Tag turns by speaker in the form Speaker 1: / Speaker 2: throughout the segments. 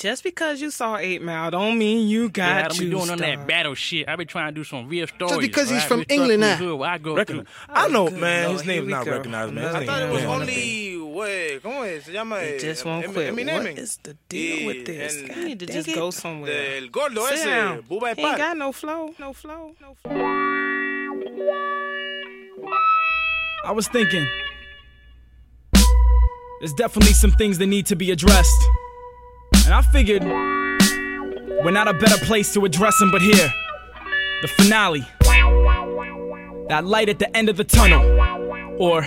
Speaker 1: Just because you saw 8 Mile don't mean you got
Speaker 2: I don't be doing
Speaker 1: stuff.
Speaker 2: on that battle shit. I be trying to do some real stories.
Speaker 3: Just because he's
Speaker 2: right?
Speaker 3: from
Speaker 2: Real
Speaker 3: England now.
Speaker 2: stuff where I go through.
Speaker 4: I know,
Speaker 1: good
Speaker 4: man.
Speaker 1: Lord,
Speaker 4: His name's
Speaker 1: here
Speaker 4: not
Speaker 1: we go.
Speaker 4: recognized, man.
Speaker 1: Another
Speaker 4: His
Speaker 5: I thought it
Speaker 4: name-
Speaker 5: was
Speaker 4: yeah.
Speaker 5: only, what, ¿cómo es? Se llama
Speaker 1: It just won't quit.
Speaker 5: Eminem.
Speaker 1: What is the deal with this?
Speaker 5: and-
Speaker 1: You need to
Speaker 5: Dang
Speaker 1: just
Speaker 5: it.
Speaker 1: go somewhere.
Speaker 5: El gordo
Speaker 1: Sit
Speaker 5: ese,
Speaker 1: down.
Speaker 5: Bubba
Speaker 1: He ain't
Speaker 5: Epar.
Speaker 1: got no flow. No flow. No flow.
Speaker 6: I was thinking, there's definitely some things that need to be addressed. And I figured, we're not a better place to address them but here. The finale. That light at the end of the tunnel. Or...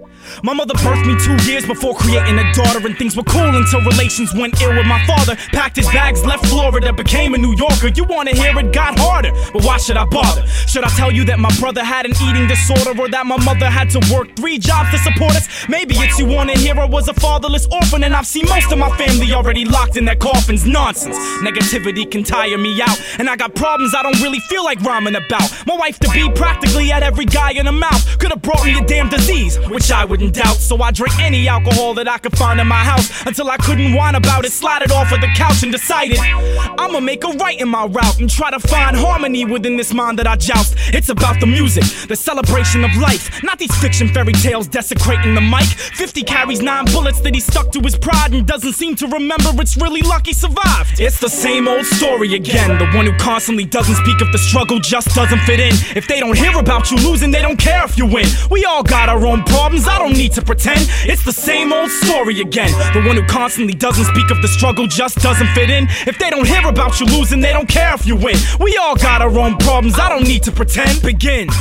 Speaker 6: my mother birthed me 2 years before creating a daughter, and things were cool until relations went ill with my father. Packed his bags, left Florida, became a New Yorker. You wanna hear it, got harder, but why should I bother? Should I tell you that my brother had an eating disorder, or that my mother had to work 3 jobs to support us? Maybe it's you wanna hear I was a fatherless orphan, and I've seen most of my family already locked in their coffins. Nonsense, negativity can tire me out, and I got problems I don't really feel like rhyming about. My wife to be practically had every guy in her mouth, could have brought me a damn disease, which I wouldn't doubt. So I drank any alcohol that I could find in my house until I couldn't whine about it, slide it off of the couch and decided I'ma make a right in my route and try to find harmony within this mind that I joust. It's about the music, the celebration of life, not these fiction fairy tales desecrating the mic. 50 carries 9 bullets that he stuck to his pride and doesn't seem to remember it's really lucky survived. It's the same old story again, the one who constantly doesn't speak if the struggle just doesn't fit in. If they don't hear about you losing, they don't care if you win. We all got our own problems, I don't need to pretend. It's the same old story again, the one who constantly doesn't speak if the struggle just doesn't fit in. If they don't hear about you losing, they don't care if you win. We all got our own problems, I don't need to pretend. Begin.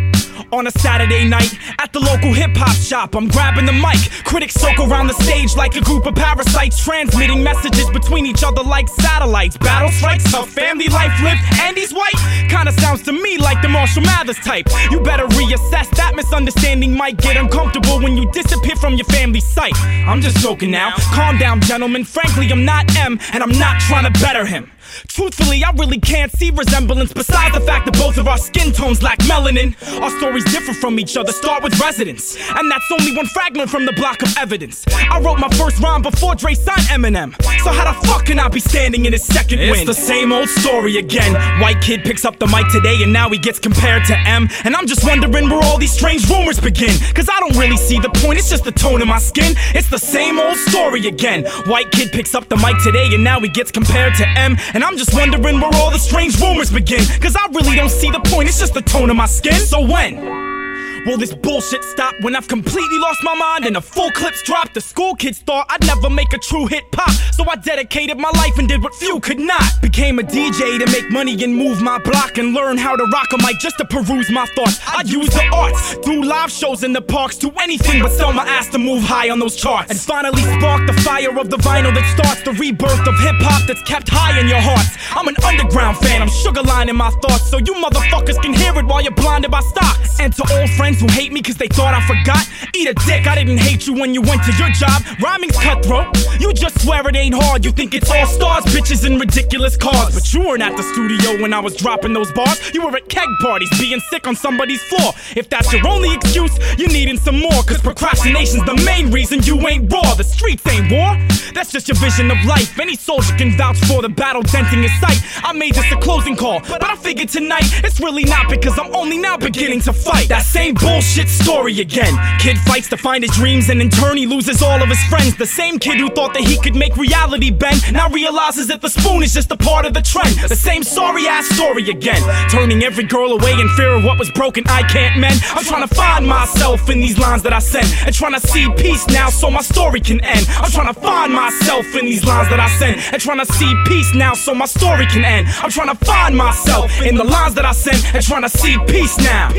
Speaker 6: On a Saturday night, at the local hip-hop shop, I'm grabbing the mic. Critics soak around the stage like a group of parasites, transmitting messages between each other like satellites. Battle strikes, tough family life lived, and he's white. Kinda sounds to me like the Marshall Mathers type. You better reassess, that misunderstanding might get uncomfortable when you disappear from your family's sight. I'm just joking now, calm down gentlemen. Frankly, I'm not M, and I'm not trying to better him. Truthfully, I really can't see resemblance, besides the fact that both of our skin tones lack melanin. Our stories differ from each other, start with residence, and that's only one fragment from the block of evidence. I wrote my first rhyme before Dre signed Eminem, so how the fuck can I be standing in his second win? It's the same old story again. White kid picks up the mic today and now he gets compared to M, and I'm just wondering where all these strange rumors begin, cause I don't really see the point, it's just the tone of my skin. It's the same old story again. White kid picks up the mic today and now he gets compared to M, and I'm just wondering where all the strange rumors begin, cause I really don't see the point, it's just the tone of my skin. So when will this bullshit stop? When I've completely lost my mind and the full clips dropped? The school kids thought I'd never make a true hit pop, so I dedicated my life and did what few could not. Became a DJ to make money and move my block, and learn how to rock a mic just to peruse my thoughts. I'd use the arts, do live shows in the parks, do anything but sell my ass to move high on those charts, and finally spark the fire of the vinyl that starts the rebirth of hip-hop that's kept high in your hearts. I'm an underground fan, I'm sugarlining my thoughts so you motherfuckers can hear it while you're blinded by stocks. And to old friends who hate me cause they thought I forgot, eat a dick, I didn't hate you when you went to your job. Rhyming's cutthroat, you just swear it ain't hard. You think it's all stars, bitches, and ridiculous cars, but you weren't at the studio when I was dropping those bars. You were at keg parties, being sick on somebody's floor. If that's your only excuse, you needin' some more, cause procrastination's the main reason you ain't raw. The streets ain't war, that's just your vision of life. Any soldier can vouch for the battle denting his sight. I made this a closing call, but I figured tonight it's really not, because I'm only now beginning to fight. That same bullshit story again. Kid fights to find his dreams and in turn he loses all of his friends. The same kid who thought that he could make reality bend now realizes that the spoon is just a part of the trend. The same sorry ass story again. Turning every girl away in fear of what was broken I can't mend. I'm trying to find myself in these lines that I send, and trying to see peace now so my story can end. I'm trying to find myself in these lines that I send, and trying to see peace now so my story can end. I'm trying to find myself in the lines that I send, and trying to see peace now.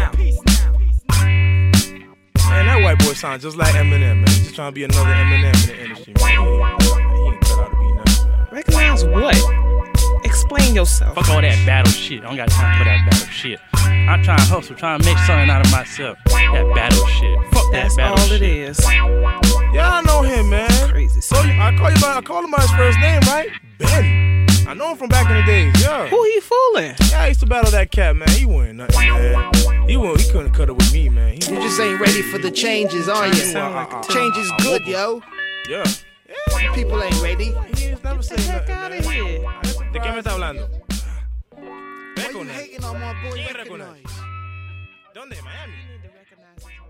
Speaker 4: Man, that white boy sounds just like Eminem, man. He's just trying to be another Eminem in the industry, man. He ain't cut out to be nothing, man.
Speaker 1: Recognize what? Explain yourself.
Speaker 2: Fuck all that battle shit. I don't got time for that battle shit. I'm trying to hustle, trying to make something out of myself. That battle shit. Fuck
Speaker 1: That's
Speaker 2: that battle
Speaker 1: all
Speaker 2: shit.
Speaker 1: it is.
Speaker 4: Yeah, I know him, man.
Speaker 1: Crazy.
Speaker 4: So I call him by his first name, right? Ben. I know him from back in the days, yeah.
Speaker 1: Who he fooling?
Speaker 4: Yeah, I used to battle that cat, man. He wasn't nothing, man. He couldn't cut it with me, man.
Speaker 3: You just ain't ready for the changes, are you?
Speaker 1: Sound like a
Speaker 3: Change is good, yo.
Speaker 4: Yeah.
Speaker 3: People ain't ready.
Speaker 4: He ain't never said
Speaker 1: Heck
Speaker 4: nothing,
Speaker 1: out
Speaker 4: man.
Speaker 1: of here.
Speaker 4: ¿De qué me está hablando?
Speaker 3: Why you
Speaker 4: Recognize.
Speaker 3: hating on my boy?
Speaker 4: ¿Quién
Speaker 3: Recognize.
Speaker 4: recognize? ¿Dónde? Miami.
Speaker 1: You need to recognize his